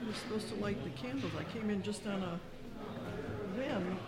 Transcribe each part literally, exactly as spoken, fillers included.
was supposed to light the candles. I came in just on a whim.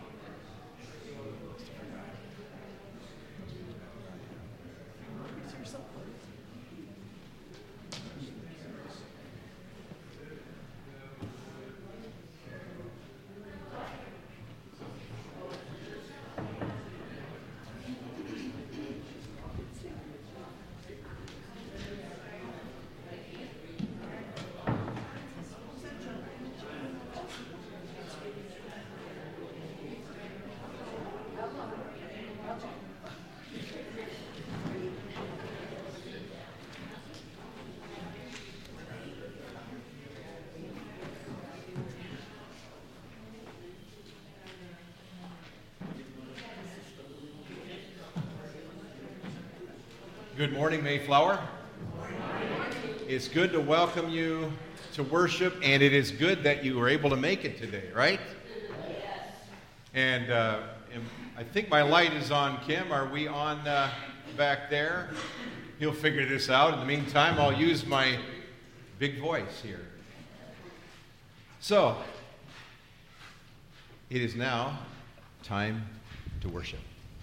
Good morning, Mayflower. It's good to welcome you to worship, and it is good that you were able to make it today, right? Yes. And, uh, and I think my light is on, Kim. Are we on uh, back there? He'll figure this out. In the meantime, I'll use my big voice here. So, it is now time to worship.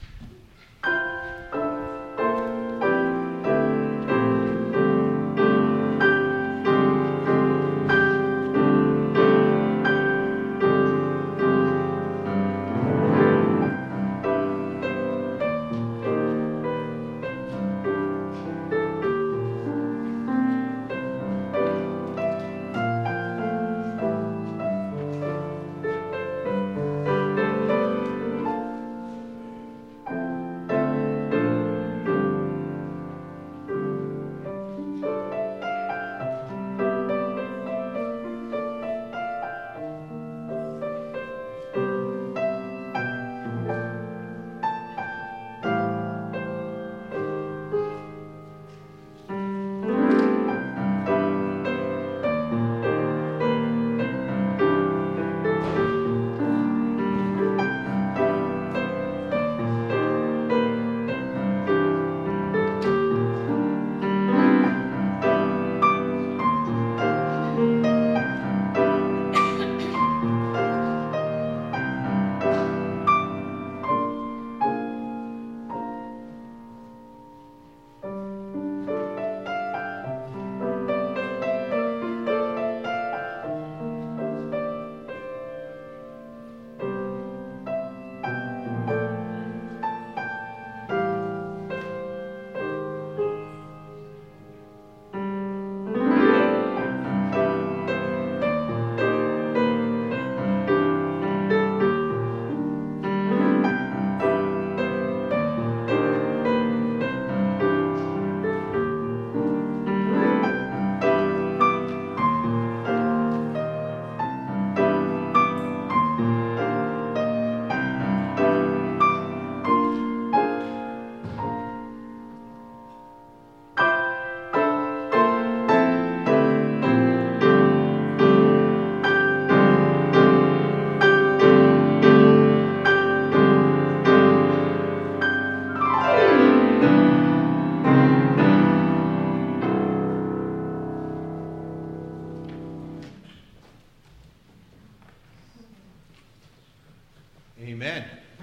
Amen.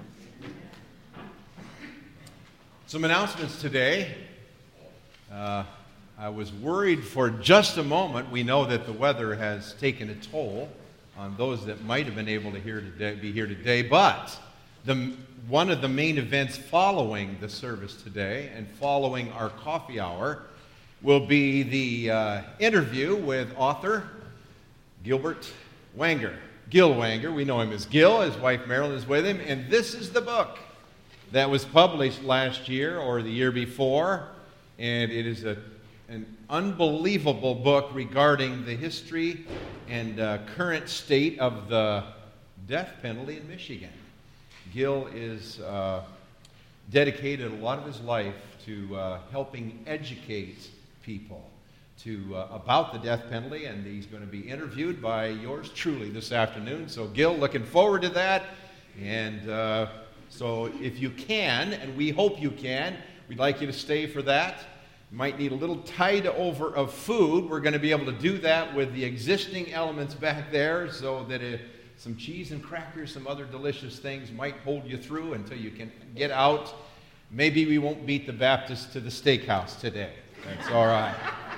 Some announcements today. Uh, I was worried for just a moment. We know that the weather has taken a toll on those that might have been able to hear today, be here today, but the, one of the main events following the service today and following our coffee hour will be the uh, interview with author Gilbert Wanger. Gil Wanger, we know him as Gil, his wife Marilyn is with him, and this is the book that was published last year or the year before, and it is a, an unbelievable book regarding the history and uh, current state of the death penalty in Michigan. Gil is uh, dedicated a lot of his life to uh, helping educate people to uh, about the death penalty, and he's going to be interviewed by yours truly this afternoon. So, Gil, looking forward to that. And uh, so if you can, and we hope you can, we'd like you to stay for that. You might need a little tide over of food. We're going to be able to do that with the existing elements back there, so that if some cheese and crackers, some other delicious things might hold you through until you can get out. Maybe we won't beat the Baptist to the steakhouse today. That's all right.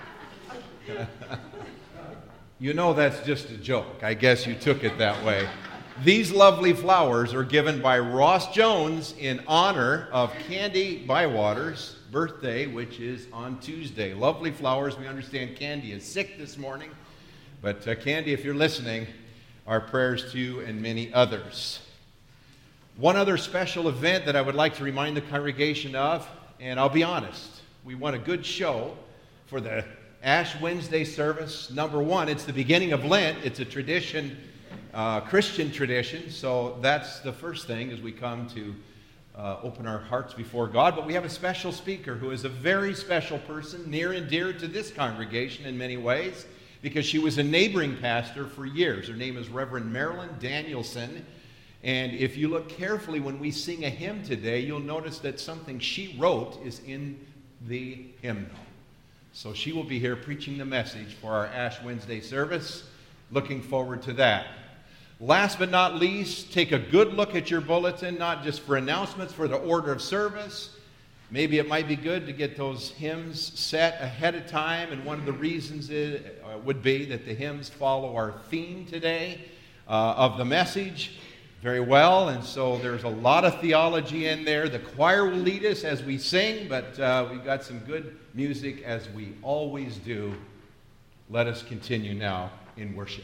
You know that's just a joke. I guess you took it that way. These lovely flowers are given by Ross Jones in honor of Candy Bywater's birthday, which is on Tuesday. Lovely flowers. We understand Candy is sick this morning. But uh, Candy, if you're listening, our prayers to you and many others. One other special event that I would like to remind the congregation of, and I'll be honest, we want a good show for the Ash Wednesday service. Number one, it's the beginning of Lent. It's a tradition, uh, Christian tradition, so that's the first thing as we come to uh, open our hearts before God. But we have a special speaker who is a very special person, near and dear to this congregation in many ways, because she was a neighboring pastor for years. Her name is Reverend Marilyn Danielson. And if you look carefully when we sing a hymn today, you'll notice that something she wrote is in the hymnal. So she will be here preaching the message for our Ash Wednesday service. Looking forward to that. Last but not least, take a good look at your bulletin, not just for announcements, for the order of service. Maybe it might be good to get those hymns set ahead of time, and one of the reasons it, uh, would be that the hymns follow our theme today uh, of the message very well, and so there's a lot of theology in there. The choir will lead us as we sing, but uh, we've got some good music as we always do. Let us continue now in worship.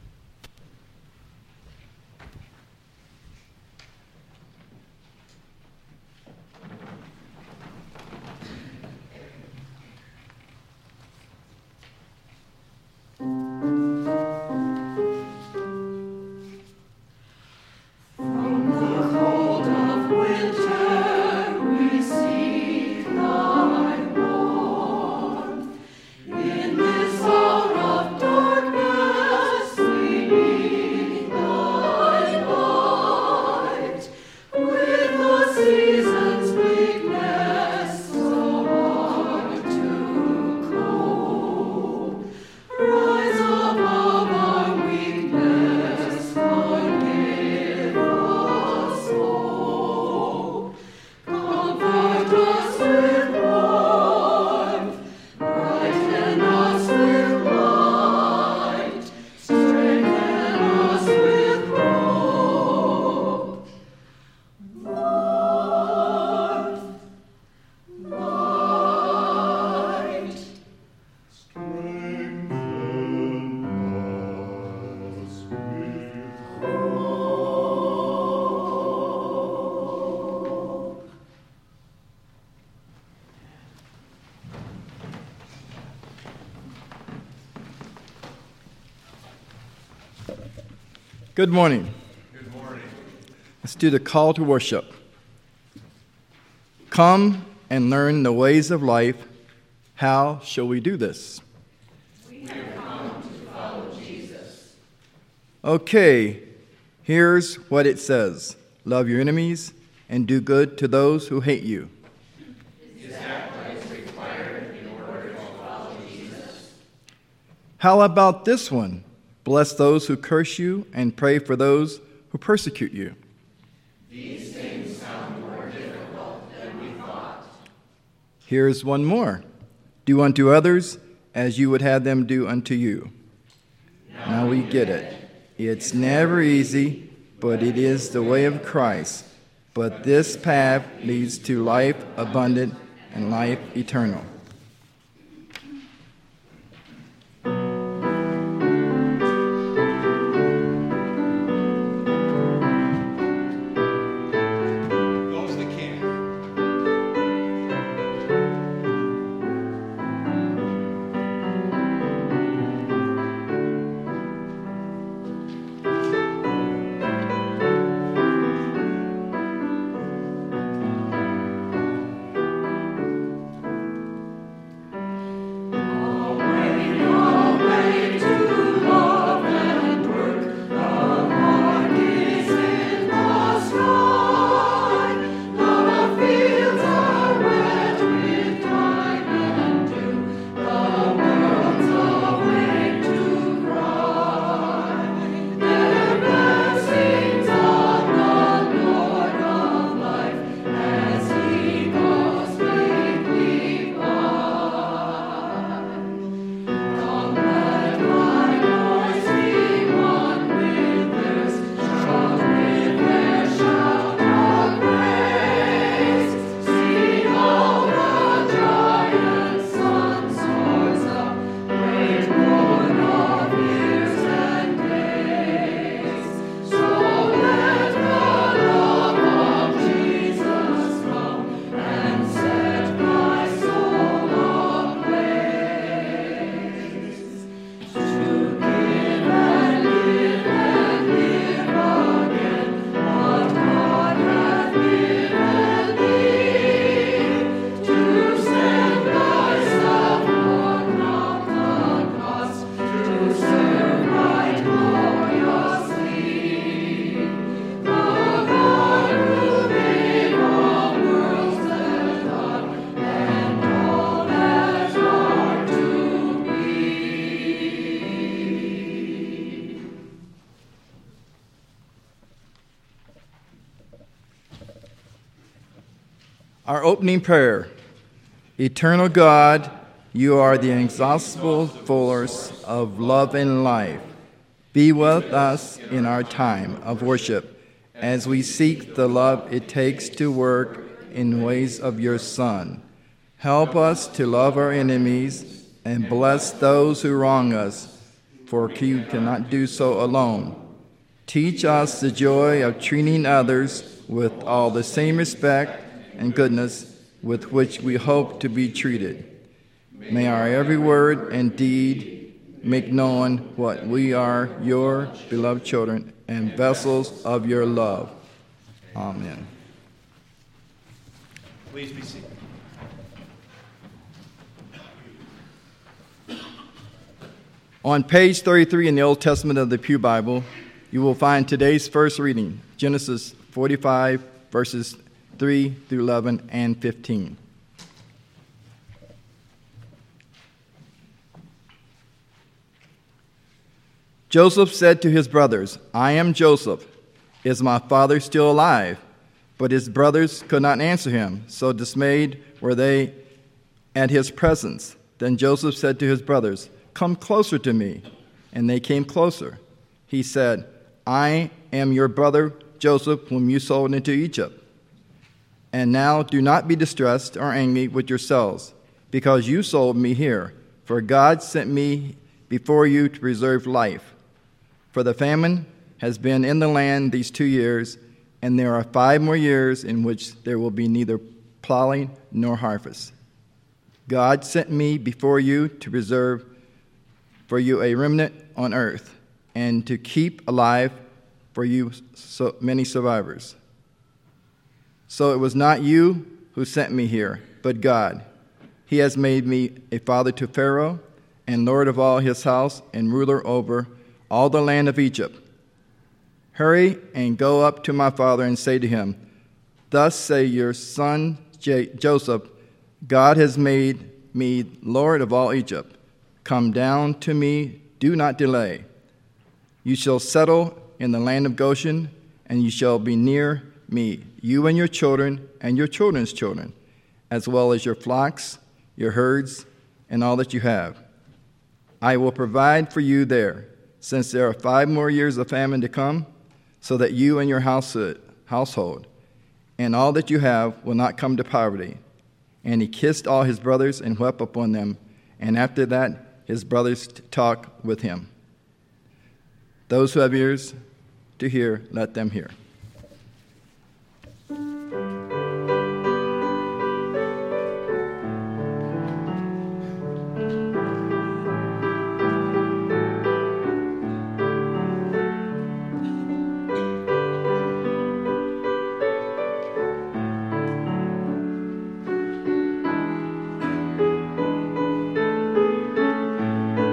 Good morning. Good morning. Let's do the call to worship. Come and learn the ways of life. How shall we do this? We have come to follow Jesus. Okay, here's what it says. Love your enemies and do good to those who hate you. Is that what is required in order to follow Jesus? How about this one? Bless those who curse you and pray for those who persecute you. These things sound more difficult than we thought. Here's one more. Do unto others as you would have them do unto you. Now, now we get it. It's never easy, but it is the way of Christ. But this path leads to life abundant and life eternal. Our opening prayer. Eternal God, you are the inexhaustible source of love and life. Be with us in our time of worship as we seek the love it takes to work in ways of your Son. Help us to love our enemies and bless those who wrong us, for you cannot do so alone. Teach us the joy of treating others with all the same respect and goodness with which we hope to be treated. May our every word and deed make known what we are, your beloved children and vessels of your love. Amen. Please be seated. On page thirty-three in the Old Testament of the Pew Bible, you will find today's first reading, Genesis forty-five, verses three through eleven and fifteen. Joseph said to his brothers, I am Joseph. Is my father still alive? But his brothers could not answer him, so dismayed were they at his presence. Then Joseph said to his brothers, Come closer to me. And they came closer. He said, I am your brother Joseph, whom you sold into Egypt. And now do not be distressed or angry with yourselves, because you sold me here. For God sent me before you to preserve life. For the famine has been in the land these two years, and there are five more years in which there will be neither plowing nor harvest. God sent me before you to preserve for you a remnant on earth, and to keep alive for you so many survivors. So it was not you who sent me here, but God. He has made me a father to Pharaoh, and lord of all his house, and ruler over all the land of Egypt. Hurry and go up to my father and say to him, Thus say your son J- Joseph, God has made me lord of all Egypt. Come down to me, do not delay. You shall settle in the land of Goshen, and you shall be near me, you and your children and your children's children, as well as your flocks, your herds, and all that you have. I will provide for you there, since there are five more years of famine to come, so that you and your household and all that you have will not come to poverty. And he kissed all his brothers and wept upon them, and after that his brothers talked with him. Those who have ears to hear, let them hear.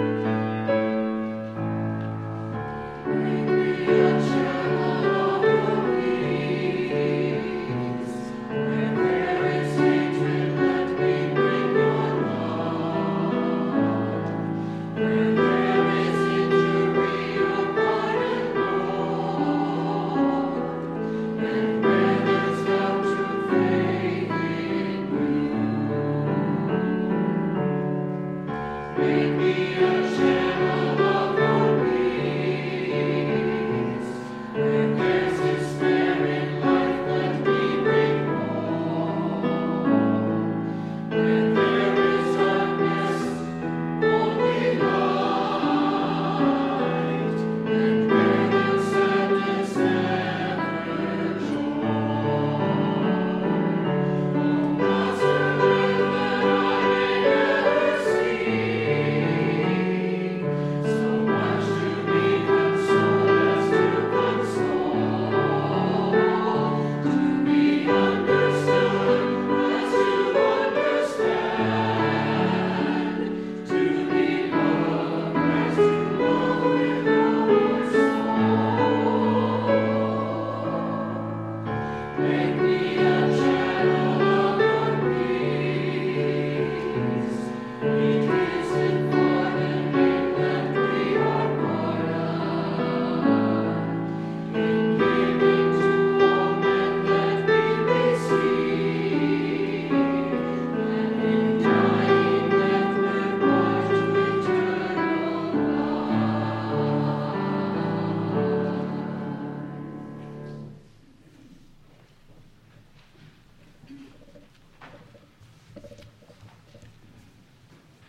Your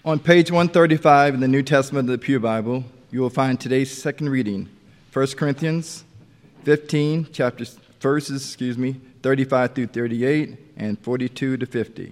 On page one thirty-five in the New Testament of the Pew Bible, you will find today's second reading, First Corinthians fifteen, chapters, verses, excuse me, thirty-five through thirty-eight and forty-two to fifty.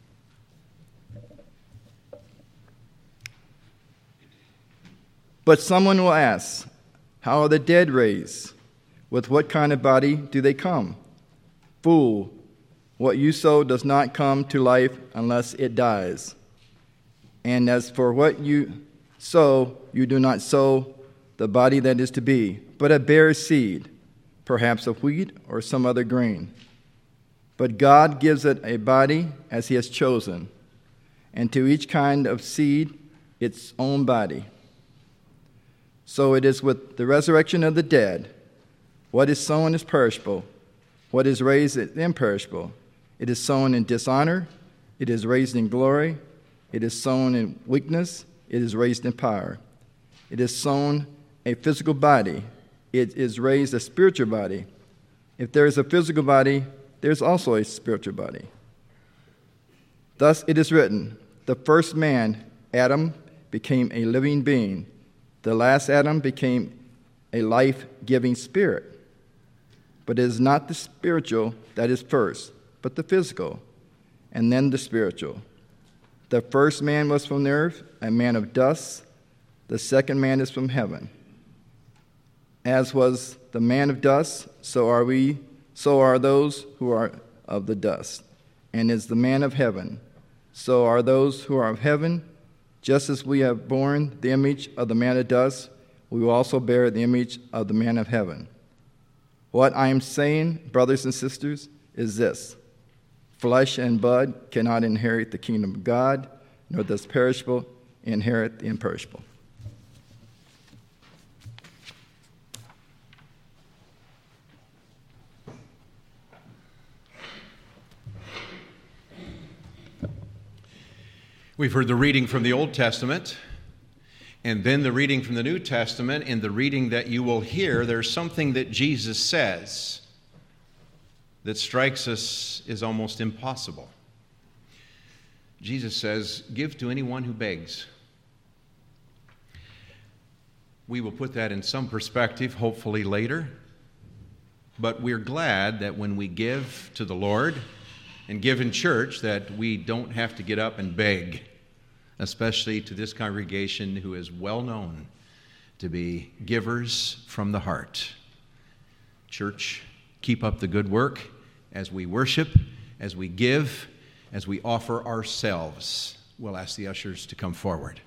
But someone will ask, how are the dead raised? With what kind of body do they come? Fool, what you sow does not come to life unless it dies. And as for what you sow, you do not sow the body that is to be, but a bare seed, perhaps of wheat or some other grain. But God gives it a body as he has chosen, and to each kind of seed its own body. So it is with the resurrection of the dead. What is sown is perishable. What is raised is imperishable. It is sown in dishonor. It is raised in glory. It is sown in weakness. It is raised in power. It is sown a physical body. It is raised a spiritual body. If there is a physical body, there is also a spiritual body. Thus it is written, the first man, Adam, became a living being. The last Adam became a life-giving spirit. But it is not the spiritual that is first, but the physical, and then the spiritual. The first man was from the earth, a man of dust. The second man is from heaven. As was the man of dust, so are we, so are those who are of the dust. And is the man of heaven, so are those who are of heaven. Just as we have borne the image of the man of dust, we will also bear the image of the man of heaven. What I am saying, brothers and sisters, is this. Flesh and blood cannot inherit the kingdom of God, nor does perishable inherit the imperishable. We've heard the reading from the Old Testament, and then the reading from the New Testament. In the reading that you will hear, there's something that Jesus says that strikes us as almost impossible. Jesus says, give to anyone who begs. We will put that in some perspective, hopefully later. But we're glad that when we give to the Lord and give in church, that we don't have to get up and beg, especially to this congregation who is well known to be givers from the heart. Church, keep up the good work as we worship, as we give, as we offer ourselves. We'll ask the ushers to come forward.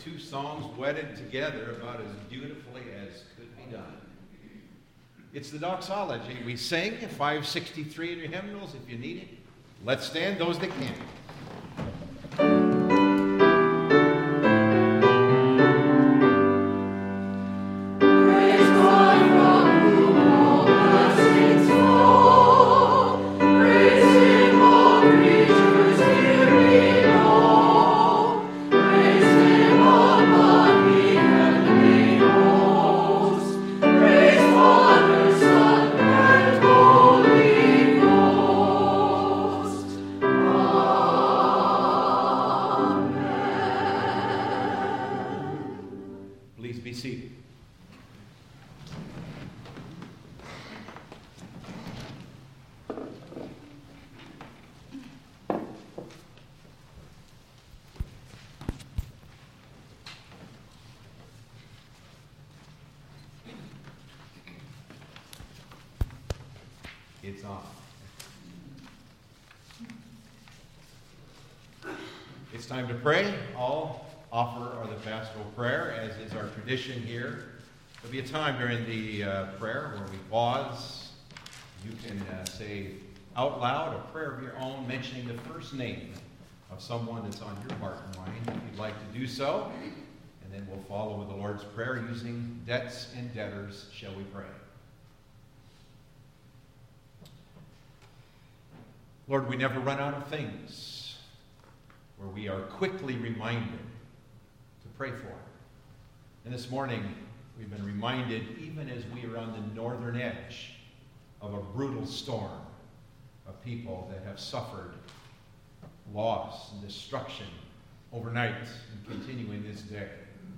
two songs wedded together about as beautifully as could be done. It's the doxology we sing, five sixty-three in your hymnals if you need it. Let's stand, those that can. It's on. It's time to pray. All offer or the pastoral prayer, as is our tradition here. There'll be a time during the uh, prayer where we pause. You can uh, say out loud a prayer of your own, mentioning the first name of someone that's on your heart and mind, if you'd like to do so. And then we'll follow with the Lord's Prayer using debts and debtors. Shall we pray? Lord, we never run out of things where we are quickly reminded to pray for. And this morning, we've been reminded, even as we are on the northern edge of a brutal storm of people that have suffered loss and destruction overnight and continuing this day.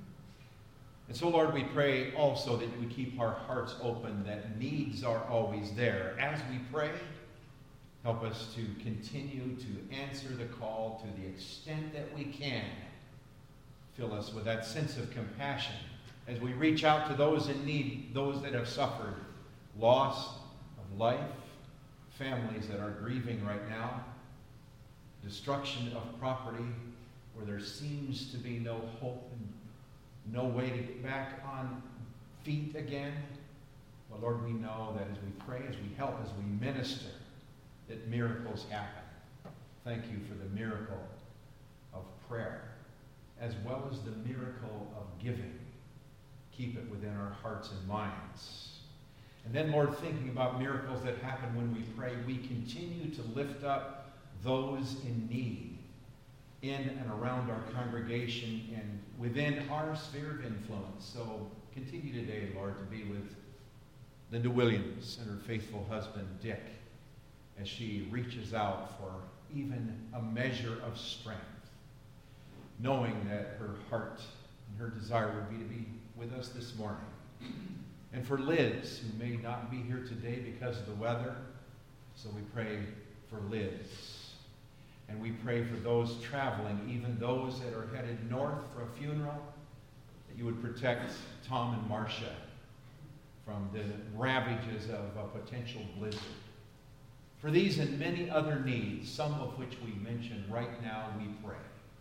And so, Lord, we pray also that you would keep our hearts open, that needs are always there. As we pray, help us to continue to answer the call to the extent that we can. Fill us with that sense of compassion as we reach out to those in need, those that have suffered loss of life, families that are grieving right now, destruction of property where there seems to be no hope and no way to get back on feet again. But Lord, we know that as we pray, as we help, as we minister, that miracles happen. Thank you for the miracle of prayer, as well as the miracle of giving. Keep it within our hearts and minds. And then, Lord, thinking about miracles that happen when we pray, we continue to lift up those in need in and around our congregation and within our sphere of influence. So continue today, Lord, to be with Linda Williams and her faithful husband, Dick, as she reaches out for even a measure of strength, knowing that her heart and her desire would be to be with us this morning. And for Liz, who may not be here today because of the weather, so we pray for Liz. And we pray for those traveling, even those that are headed north for a funeral, that you would protect Tom and Marcia from the ravages of a potential blizzard. For these and many other needs, some of which we mention right now, we pray.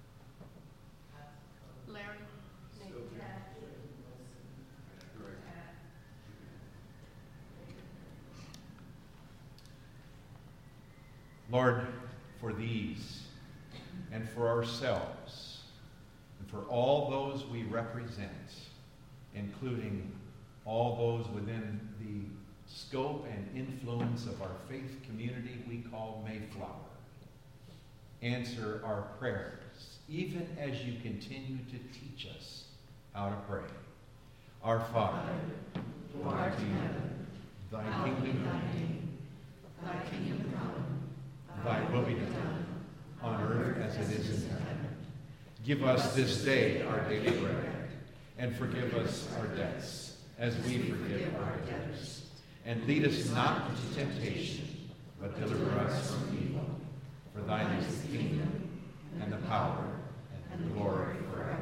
Larry. Lord, for these and for ourselves and for all those we represent, including all those within the scope and influence of our faith community we call Mayflower. Answer our prayers, even as you continue to teach us how to pray. Our Father, who art in heaven, thy kingdom come, thy kingdom come, thy will be done, on earth as it is in heaven. Give us this day our daily bread, and forgive us our debts, as we forgive our debtors. And lead us not into temptation, but deliver us from evil. For thine is the kingdom, and the power, and the glory forever.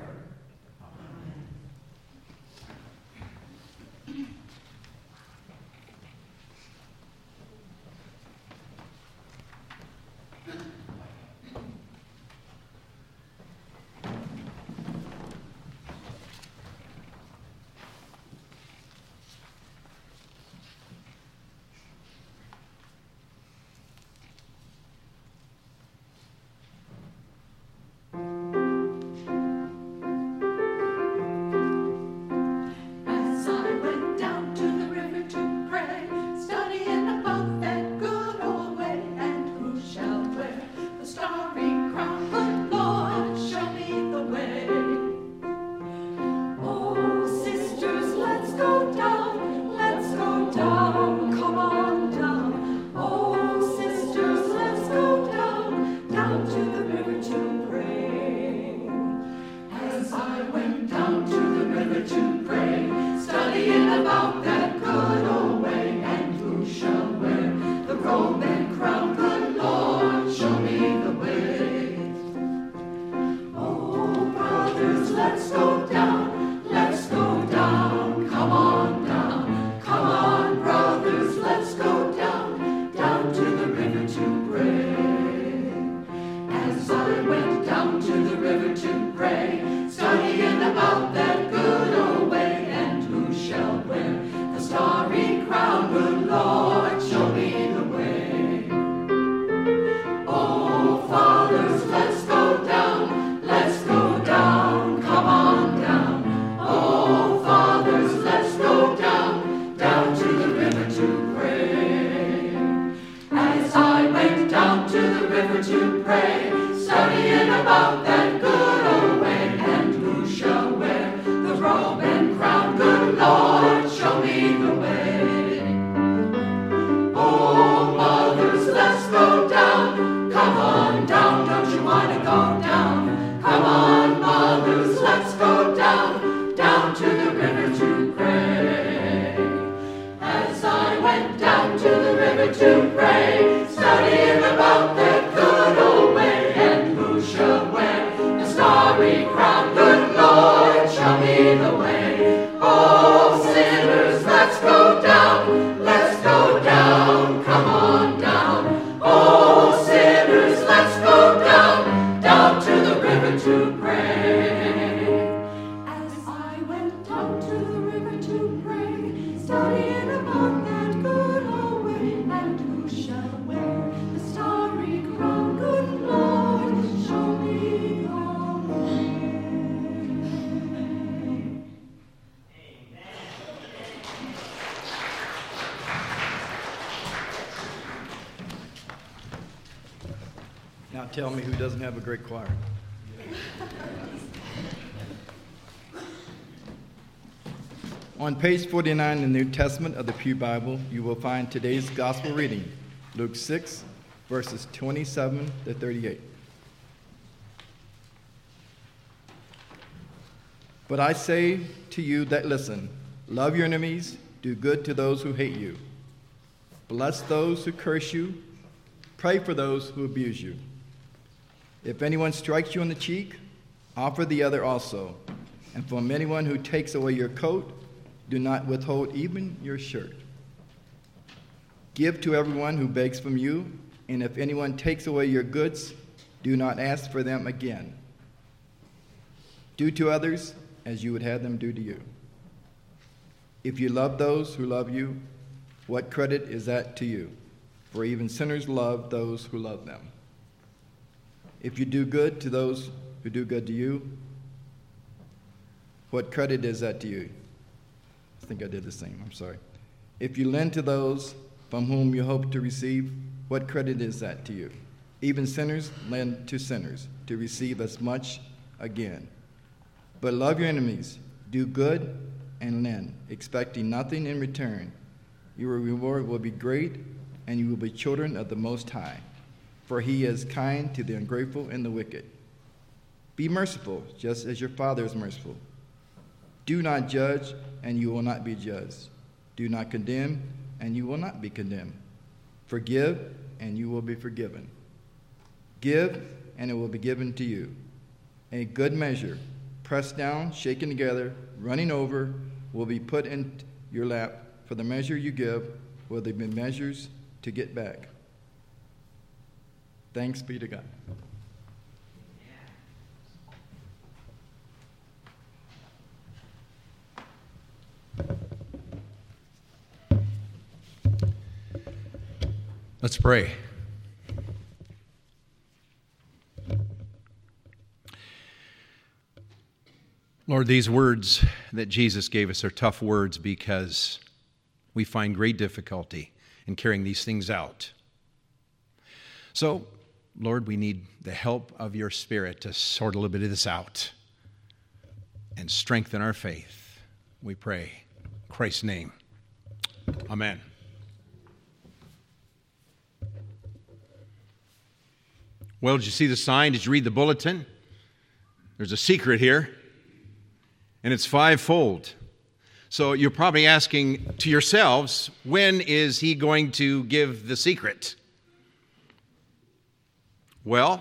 robe and crown, good Lord, show me the way. Oh, mothers, let's go down. Come on down, don't you want to go down? Come on, mothers, let's go down, down to the river to pray. As I went down to the river to pray, studying about that good old way, and who shall wear the starry crown? Good Lord, show me the way. Oh, sinners, let's go down, let's go down, come on down. Oh, sinners, let's go down, down to the river to pray. As I went down to the river to pray, studying about that good old way, and who shall wear the starry crown? Good Lord, show me the way. Now tell me who doesn't have a great choir. On page forty-nine in the New Testament of the Pew Bible, you will find today's gospel reading, Luke six, verses twenty-seven to thirty-eight. But I say to you that listen, love your enemies, do good to those who hate you, bless those who curse you, pray for those who abuse you. If anyone strikes you on the cheek, offer the other also. And from anyone who takes away your coat, do not withhold even your shirt. Give to everyone who begs from you, and if anyone takes away your goods, do not ask for them again. Do to others as you would have them do to you. If you love those who love you, what credit is that to you? For even sinners love those who love them. If you do good to those who do good to you, what credit is that to you? I think I did the same, I'm sorry. If you lend to those from whom you hope to receive, what credit is that to you? Even sinners lend to sinners to receive as much again. But love your enemies, do good and lend, expecting nothing in return. Your reward will be great, and you will be children of the Most High, for he is kind to the ungrateful and the wicked. Be merciful, just as your Father is merciful. Do not judge, and you will not be judged. Do not condemn, and you will not be condemned. Forgive, and you will be forgiven. Give, and it will be given to you. A good measure, pressed down, shaken together, running over, will be put in your lap. For the measure you give will be measures to get back. Thanks be to God. Let's pray. Lord, these words that Jesus gave us are tough words because we find great difficulty in carrying these things out. So, Lord, we need the help of your Spirit to sort a little bit of this out and strengthen our faith. We pray in Christ's name. Amen. Well, did you see the sign? Did you read the bulletin? There's a secret here, and it's fivefold. So you're probably asking to yourselves, when is he going to give the secret? Well,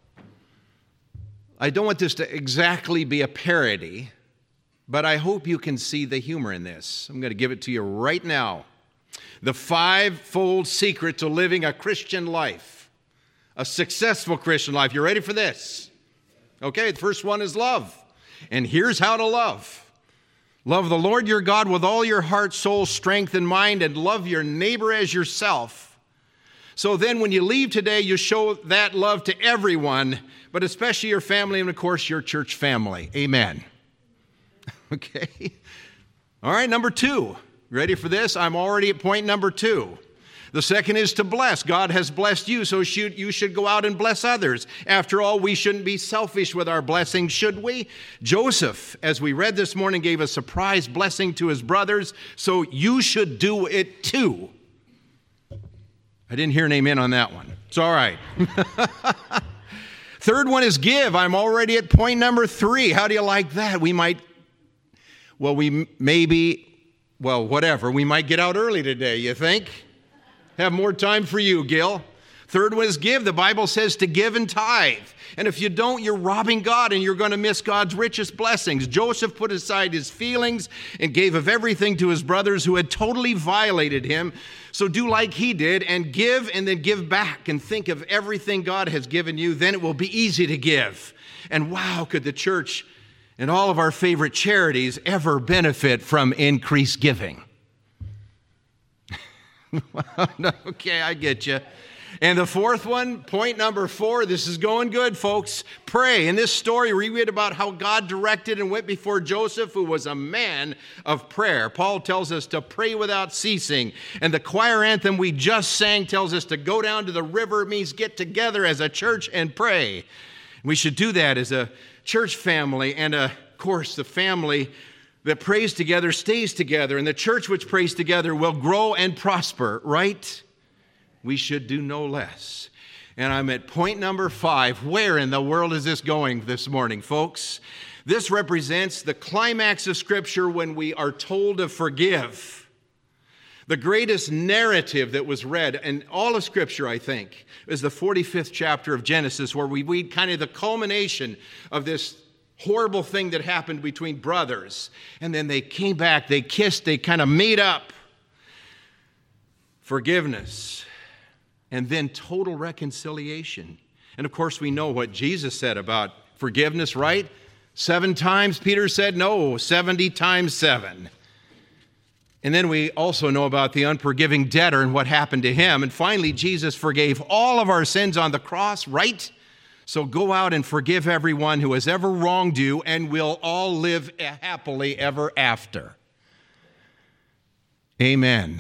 I don't want this to exactly be a parody, but I hope you can see the humor in this. I'm going to give it to you right now. The fivefold secret to living a Christian life. A successful Christian life. You ready for this? Okay, the first one is love. And here's how to love. Love the Lord your God with all your heart, soul, strength, and mind, and love your neighbor as yourself. So then when you leave today, you show that love to everyone, but especially your family and, of course, your church family. Amen. Okay. All right, number two. Ready for this? I'm already at point number two. The second is to bless. God has blessed you, so should, you should go out and bless others. After all, we shouldn't be selfish with our blessings, should we? Joseph, as we read this morning, gave a surprise blessing to his brothers, so you should do it too. I didn't hear an amen on that one. It's all right. Third one is give. I'm already at point number three. How do you like that? We might, well, we maybe, well, whatever. We might get out early today, you think? Have more time for you, Gil. Third one is give. The Bible says to give and tithe. And if you don't, you're robbing God and you're going to miss God's richest blessings. Joseph put aside his feelings and gave of everything to his brothers who had totally violated him. So do like he did and give and then give back and think of everything God has given you. Then it will be easy to give. And wow, could the church and all of our favorite charities ever benefit from increased giving? Okay, I get you. And the fourth one, point number four, this is going good, folks. Pray. In this story, we read about how God directed and went before Joseph, who was a man of prayer. Paul tells us to pray without ceasing. And the choir anthem we just sang tells us to go down to the river. It means get together as a church and pray. We should do that as a church family. And, uh, of course, the family that prays together stays together. And the church which prays together will grow and prosper, right? We should do no less. And I'm at point number five. Where in the world is this going this morning, folks? This represents the climax of Scripture when we are told to forgive. The greatest narrative that was read in all of Scripture, I think, is the forty-fifth chapter of Genesis, where we read kind of the culmination of this horrible thing that happened between brothers. And then they came back, they kissed, they kind of made up. Forgiveness. And then total reconciliation. And of course, we know what Jesus said about forgiveness, right? Seven times, Peter said, no, seventy times seven. And then we also know about the unforgiving debtor and what happened to him. And finally, Jesus forgave all of our sins on the cross, right? So go out and forgive everyone who has ever wronged you, and we'll all live happily ever after. Amen.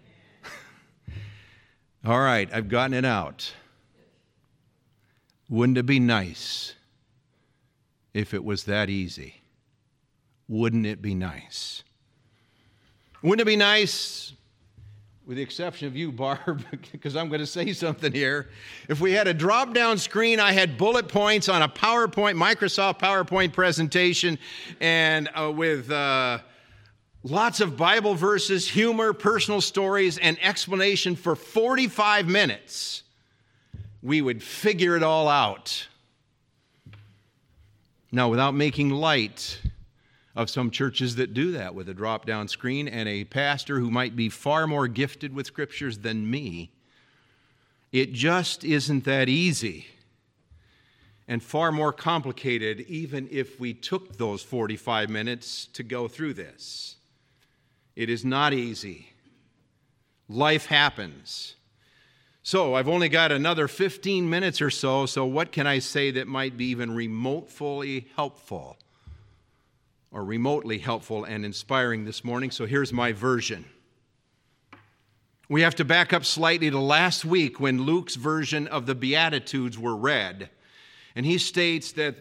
All right, I've gotten it out. Wouldn't it be nice if it was that easy? Wouldn't it be nice? Wouldn't it be nice, with the exception of you, Barb, because I'm going to say something here, if we had a drop-down screen, I had bullet points on a PowerPoint, Microsoft PowerPoint presentation, and uh, with... Uh, Lots of Bible verses, humor, personal stories, and explanation for forty-five minutes. We would figure it all out. Now, without making light of some churches that do that with a drop-down screen and a pastor who might be far more gifted with scriptures than me, it just isn't that easy. And far more complicated, even if we took those forty-five minutes to go through this. It is not easy. Life happens. So I've only got another fifteen minutes or so, so what can I say that might be even remotely helpful or remotely helpful and inspiring this morning? So here's my version. We have to back up slightly to last week when Luke's version of the Beatitudes were read. And he states that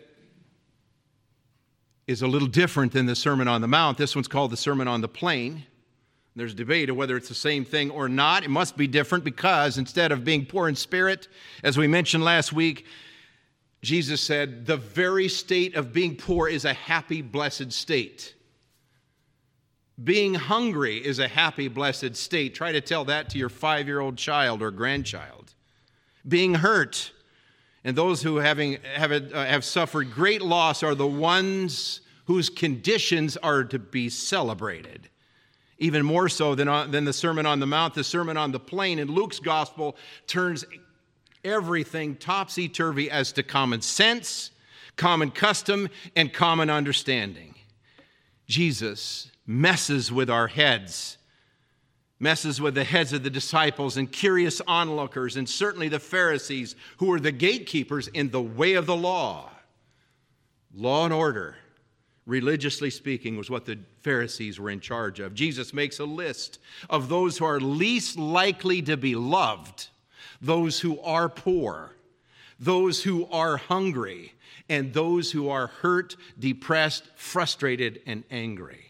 is a little different than the Sermon on the Mount. This one's called the Sermon on the Plain. There's debate of whether it's the same thing or not. It must be different because instead of being poor in spirit, as we mentioned last week, Jesus said the very state of being poor is a happy, blessed state. Being hungry is a happy, blessed state. Try to tell that to your five-year-old child or grandchild. Being hurt and those who having, have, uh, have suffered great loss are the ones whose conditions are to be celebrated. Even more so than, on, than the Sermon on the Mount, the Sermon on the Plain in Luke's Gospel turns everything topsy-turvy as to common sense, common custom, and common understanding. Jesus messes with our heads, messes with the heads of the disciples and curious onlookers, and certainly the Pharisees, who were the gatekeepers in the way of the law. Law and order, religiously speaking, was what the Pharisees were in charge of. Jesus makes a list of those who are least likely to be loved, those who are poor, those who are hungry, and those who are hurt, depressed, frustrated, and angry.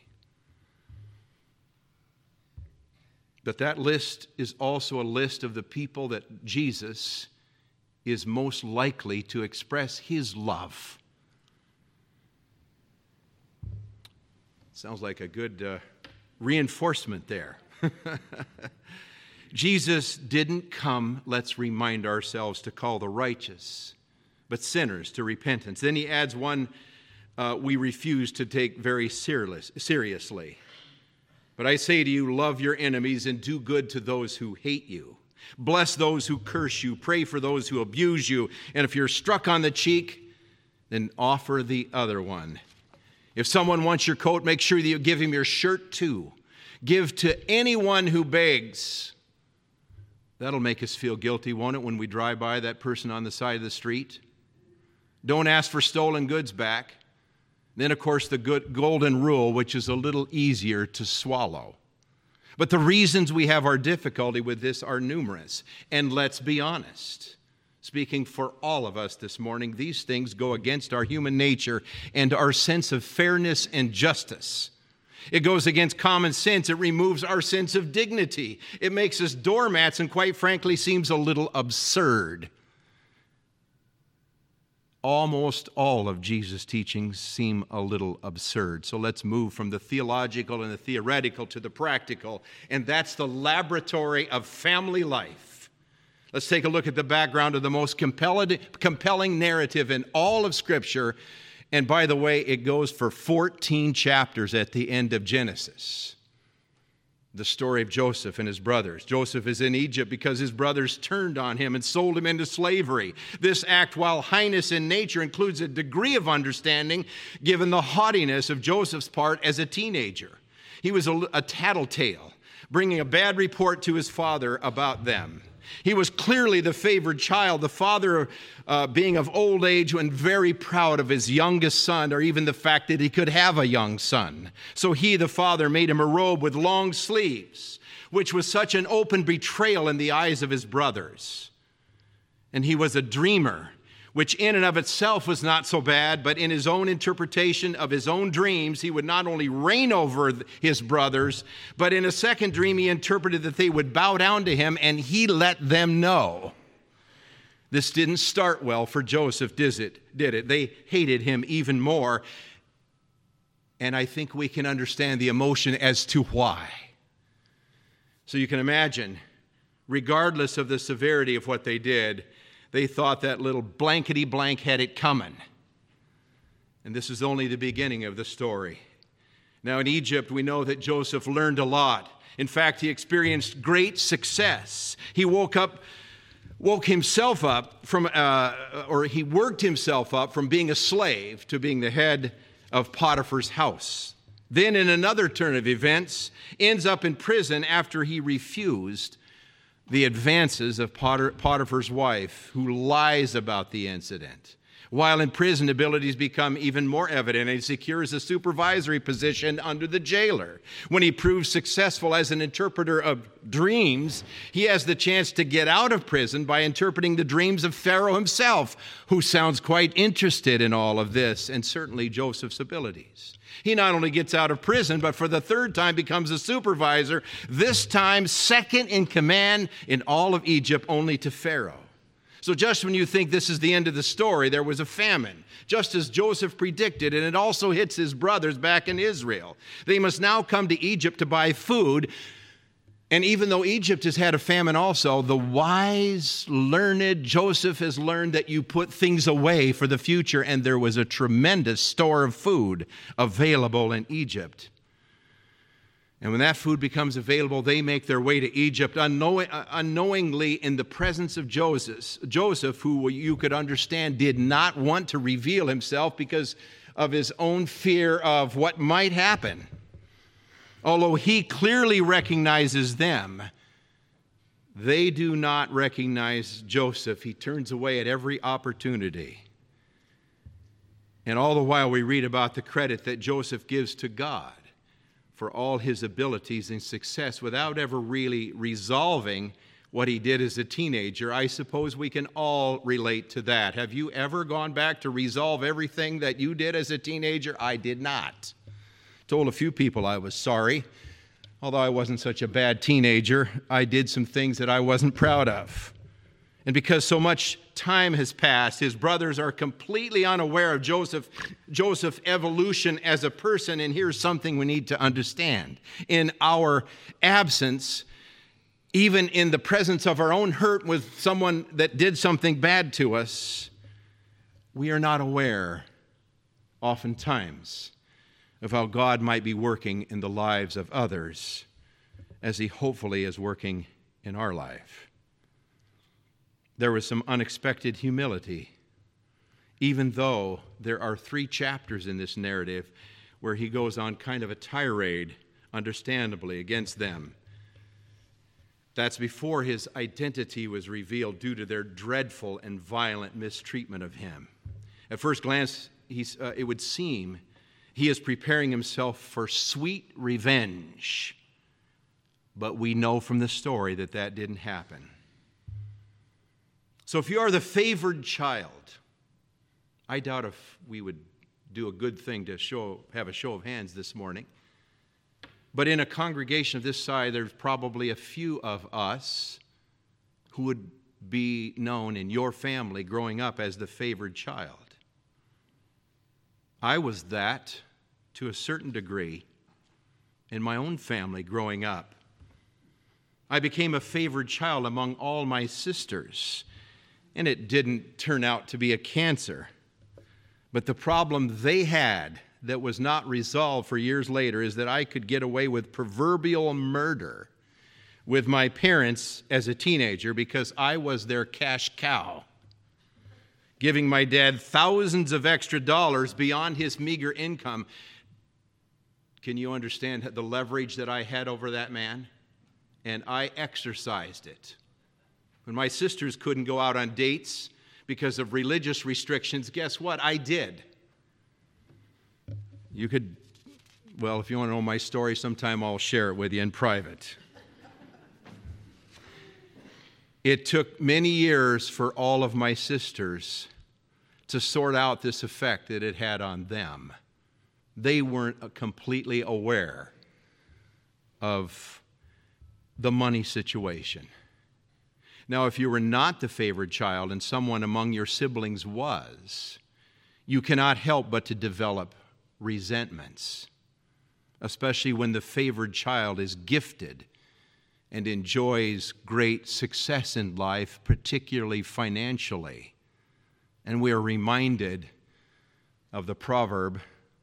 But that list is also a list of the people that Jesus is most likely to express his love. Sounds like a good uh, reinforcement there. Jesus didn't come, let's remind ourselves, to call the righteous, but sinners to repentance. Then he adds one uh, we refuse to take very serious, seriously. But I say to you, love your enemies and do good to those who hate you. Bless those who curse you. Pray for those who abuse you. And if you're struck on the cheek, then offer the other one. If someone wants your coat, make sure that you give him your shirt too. Give to anyone who begs. That'll make us feel guilty, won't it, when we drive by that person on the side of the street? Don't ask for stolen goods back. Then, of course, the good golden rule, which is a little easier to swallow. But the reasons we have our difficulty with this are numerous. And let's be honest, speaking for all of us this morning, these things go against our human nature and our sense of fairness and justice. It goes against common sense. It removes our sense of dignity. It makes us doormats and, quite frankly, seems a little absurd. Almost all of Jesus' teachings seem a little absurd. So let's move from the theological and the theoretical to the practical, and that's the laboratory of family life. Let's take a look at the background of the most compelling, compelling narrative in all of Scripture. And by the way, it goes for fourteen chapters at the end of Genesis. The story of Joseph and his brothers. Joseph is in Egypt because his brothers turned on him and sold him into slavery. This act, while heinous in nature, includes a degree of understanding given the haughtiness of Joseph's part as a teenager. He was a, a tattletale, bringing a bad report to his father about them. He was clearly the favored child, the father uh, being of old age and very proud of his youngest son, or even the fact that he could have a young son. So he, the father, made him a robe with long sleeves, which was such an open betrayal in the eyes of his brothers. And he was a dreamer, which in and of itself was not so bad, but in his own interpretation of his own dreams, he would not only reign over his brothers, but in a second dream he interpreted that they would bow down to him, and he let them know. This didn't start well for Joseph, did it? Did it? They hated him even more, and I think we can understand the emotion as to why. So you can imagine, regardless of the severity of what they did, they thought that little blankety blank had it coming. And this is only the beginning of the story. Now in Egypt, we know that Joseph learned a lot. In fact, he experienced great success. He woke up, woke himself up from, uh, or he worked himself up from being a slave to being the head of Potiphar's house. Then in another turn of events, ends up in prison after he refused the advances of Potiphar's wife, who lies about the incident. While in prison, abilities become even more evident, and he secures a supervisory position under the jailer. When he proves successful as an interpreter of dreams, he has the chance to get out of prison by interpreting the dreams of Pharaoh himself, who sounds quite interested in all of this, and certainly Joseph's abilities. He not only gets out of prison, but for the third time becomes a supervisor, this time second in command in all of Egypt, only to Pharaoh. So just when you think this is the end of the story, there was a famine, just as Joseph predicted, and it also hits his brothers back in Israel. They must now come to Egypt to buy food. And even though Egypt has had a famine also, the wise, learned Joseph has learned that you put things away for the future, and there was a tremendous store of food available in Egypt. And when that food becomes available, they make their way to Egypt unknowing, uh, unknowingly in the presence of Joseph, Joseph, who you could understand did not want to reveal himself because of his own fear of what might happen. Although he clearly recognizes them, they do not recognize Joseph. He turns away at every opportunity. And all the while we read about the credit that Joseph gives to God for all his abilities and success without ever really resolving what he did as a teenager. I suppose we can all relate to that. Have you ever gone back to resolve everything that you did as a teenager? I did not. Told a few people I was sorry. Although I wasn't such a bad teenager, I did some things that I wasn't proud of. And because so much time has passed, his brothers are completely unaware of Joseph, Joseph's evolution as a person. And here's something we need to understand. In our absence, even in the presence of our own hurt with someone that did something bad to us, we are not aware, oftentimes, of how God might be working in the lives of others as he hopefully is working in our life. There was some unexpected humility, even though there are three chapters in this narrative where he goes on kind of a tirade, understandably, against them. That's before his identity was revealed due to their dreadful and violent mistreatment of him. At first glance, he's, uh, it would seem he is preparing himself for sweet revenge. But we know from the story that that didn't happen. So if you are the favored child, I doubt if we would do a good thing to show, have a show of hands this morning. But in a congregation of this size, there's probably a few of us who would be known in your family growing up as the favored child. I was that to a certain degree in my own family growing up. I became a favored child among all my sisters, and it didn't turn out to be a cancer. But the problem they had that was not resolved for years later is that I could get away with proverbial murder with my parents as a teenager because I was their cash cow, giving my dad thousands of extra dollars beyond his meager income. Can you understand the leverage that I had over that man? And I exercised it. When my sisters couldn't go out on dates because of religious restrictions, guess what? I did. You could, well, if you want to know my story, sometime I'll share it with you in private. It took many years for all of my sisters to sort out this effect that it had on them. They weren't completely aware of the money situation. Now, if you were not the favored child and someone among your siblings was, you cannot help but to develop resentments, especially when the favored child is gifted and enjoys great success in life, particularly financially. And we are reminded of the proverb,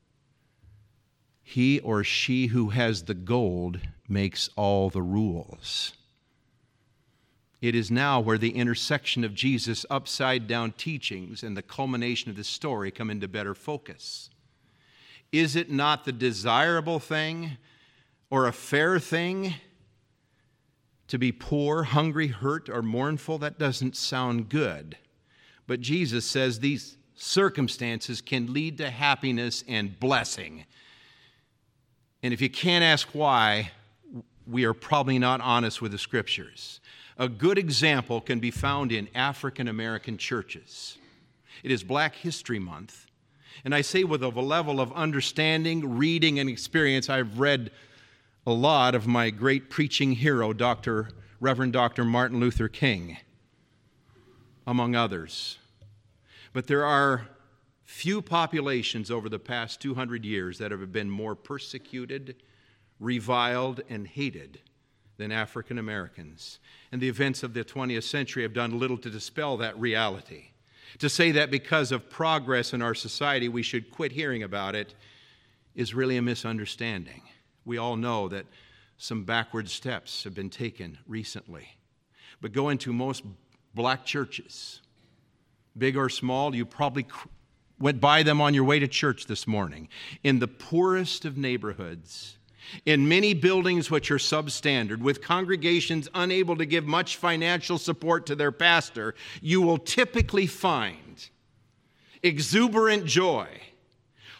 "He or she who has the gold makes all the rules." It is now where the intersection of Jesus' upside-down teachings and the culmination of the story come into better focus. Is it not the desirable thing or a fair thing to be poor, hungry, hurt, or mournful? That doesn't sound good. But Jesus says these circumstances can lead to happiness and blessing. And if you can't ask why, we are probably not honest with the Scriptures. A good example can be found in African American churches. It is Black History Month. And I say with a level of understanding, reading, and experience, I've read a lot of my great preaching hero, Doctor Reverend Doctor Martin Luther King, among others. But there are few populations over the past two hundred years that have been more persecuted, reviled, and hated than African Americans. And the events of the twentieth century have done little to dispel that reality. To say that because of progress in our society we should quit hearing about it is really a misunderstanding. We all know that some backward steps have been taken recently. But go into most black churches, big or small, you probably went by them on your way to church this morning. In the poorest of neighborhoods, in many buildings which are substandard, with congregations unable to give much financial support to their pastor, you will typically find exuberant joy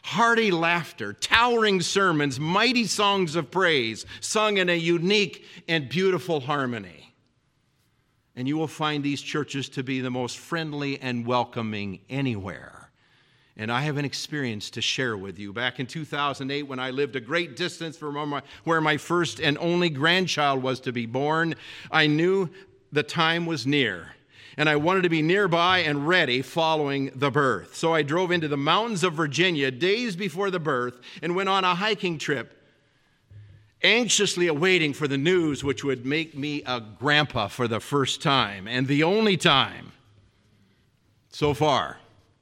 hearty laughter, towering sermons, mighty songs of praise, sung in a unique and beautiful harmony. And you will find these churches to be the most friendly and welcoming anywhere. And I have an experience to share with you. Back in two thousand eight, when I lived a great distance from where my first and only grandchild was to be born, I knew the time was near. And I wanted to be nearby and ready following the birth. So I drove into the mountains of Virginia days before the birth and went on a hiking trip, anxiously awaiting for the news which would make me a grandpa for the first time and the only time so far.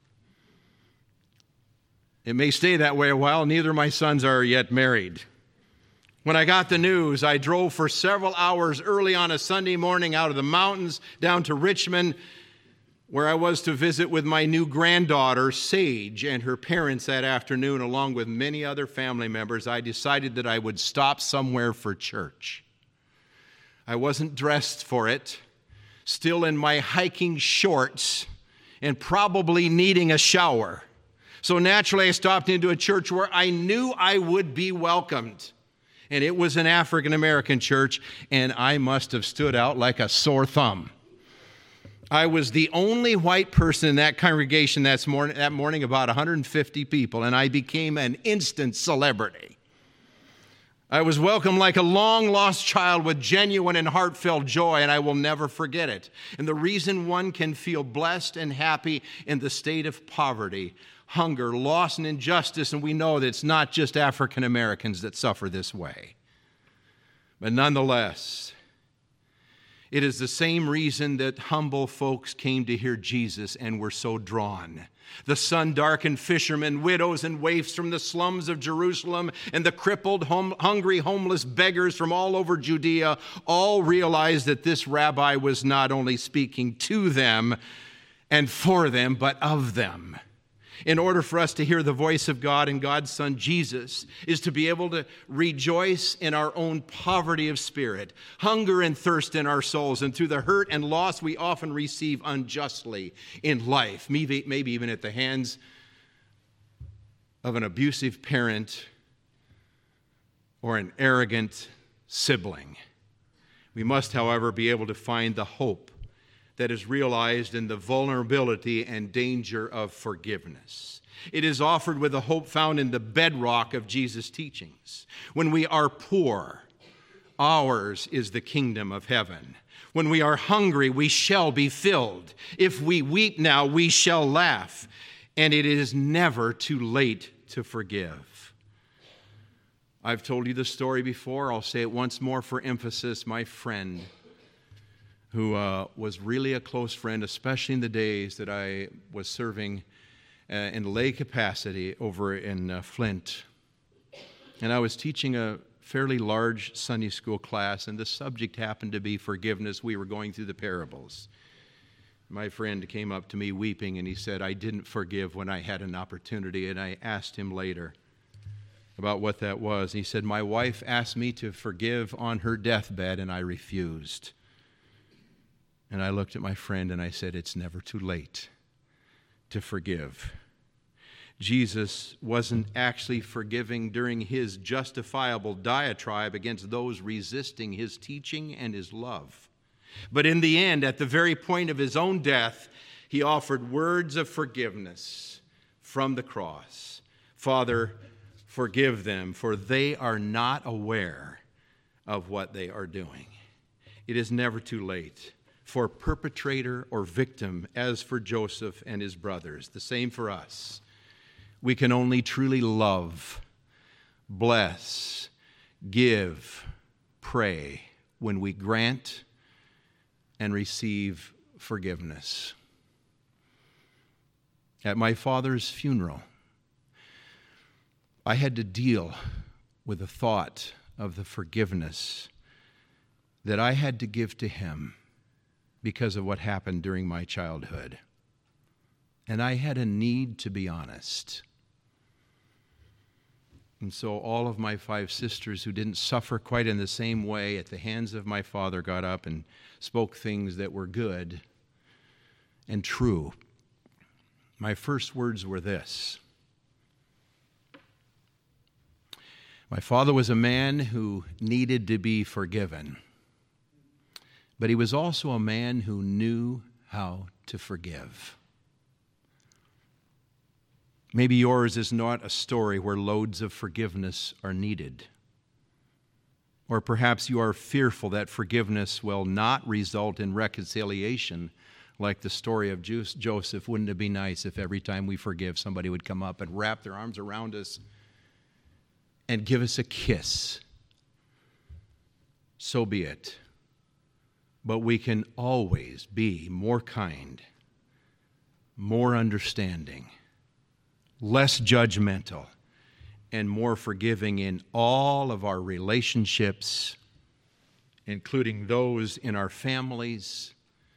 It may stay that way a while. Neither of my sons are yet married. When I got the news, I drove for several hours early on a Sunday morning out of the mountains down to Richmond, where I was to visit with my new granddaughter, Sage, and her parents that afternoon, along with many other family members. I decided that I would stop somewhere for church. I wasn't dressed for it, still in my hiking shorts, and probably needing a shower. So naturally, I stopped into a church where I knew I would be welcomed. And it was an African-American church, and I must have stood out like a sore thumb. I was the only white person in that congregation that morning, that morning, about one hundred fifty people, and I became an instant celebrity. I was welcomed like a long-lost child with genuine and heartfelt joy, and I will never forget it. And the reason one can feel blessed and happy in the state of poverty, hunger, loss, and injustice, and we know that it's not just African Americans that suffer this way. But nonetheless, it is the same reason that humble folks came to hear Jesus and were so drawn. The sun-darkened fishermen, widows, and waifs from the slums of Jerusalem, and the crippled, hum- hungry, homeless beggars from all over Judea all realized that this rabbi was not only speaking to them and for them, but of them. In order for us to hear the voice of God and God's Son Jesus is to be able to rejoice in our own poverty of spirit, hunger and thirst in our souls, and through the hurt and loss we often receive unjustly in life, maybe, maybe even at the hands of an abusive parent or an arrogant sibling. We must, however, be able to find the hope that is realized in the vulnerability and danger of forgiveness. It is offered with a hope found in the bedrock of Jesus' teachings. When we are poor, ours is the kingdom of heaven. When we are hungry, we shall be filled. If we weep now, we shall laugh. And it is never too late to forgive. I've told you the story before. I'll say it once more for emphasis. My friend, who uh, was really a close friend, especially in the days that I was serving uh, in lay capacity over in uh, Flint. And I was teaching a fairly large Sunday school class, and the subject happened to be forgiveness. We were going through the parables. My friend came up to me weeping, and he said, I didn't forgive when I had an opportunity. And I asked him later about what that was. He said, my wife asked me to forgive on her deathbed, and I refused. And I looked at my friend and I said, it's never too late to forgive. Jesus wasn't actually forgiving during his justifiable diatribe against those resisting his teaching and his love. But in the end, at the very point of his own death, he offered words of forgiveness from the cross. Father, forgive them, for they are not aware of what they are doing. It is never too late for perpetrator or victim, as for Joseph and his brothers. The same for us. We can only truly love, bless, give, pray when we grant and receive forgiveness. At my father's funeral, I had to deal with the thought of the forgiveness that I had to give to him because of what happened during my childhood. And I had a need to be honest. And so all of my five sisters who didn't suffer quite in the same way at the hands of my father got up and spoke things that were good and true. My first words were this: My father was a man who needed to be forgiven, but he was also a man who knew how to forgive. Maybe yours is not a story where loads of forgiveness are needed. Or perhaps you are fearful that forgiveness will not result in reconciliation, like the story of Joseph. Wouldn't it be nice if every time we forgive, somebody would come up and wrap their arms around us and give us a kiss? So be it. But we can always be more kind, more understanding, less judgmental, and more forgiving in all of our relationships, including those in our families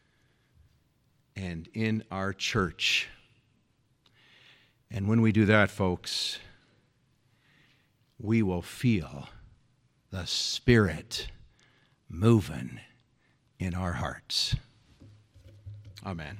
and in our church. And when we do that, folks, we will feel the Spirit moving in our hearts. Amen.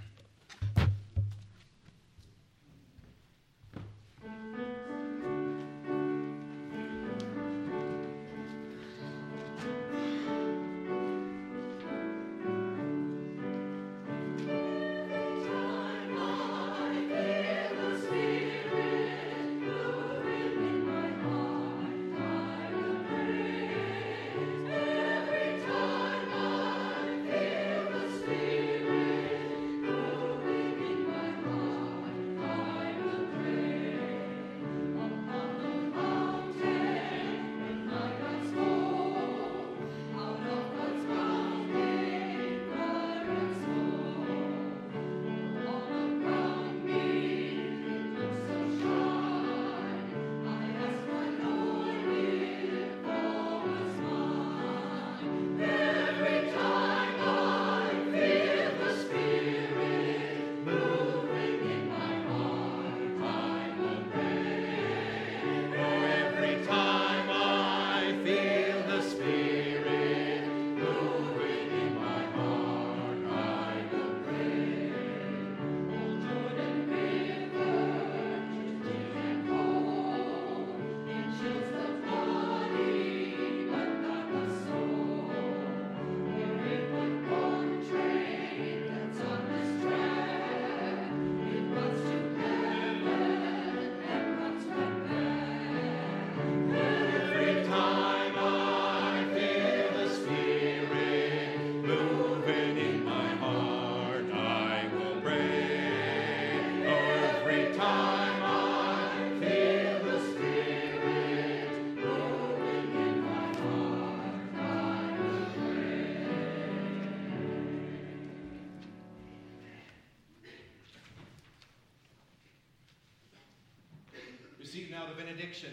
Receive now the benediction.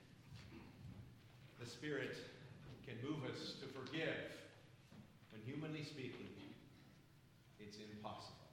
The Spirit can move us to forgive when, humanly speaking, it's impossible.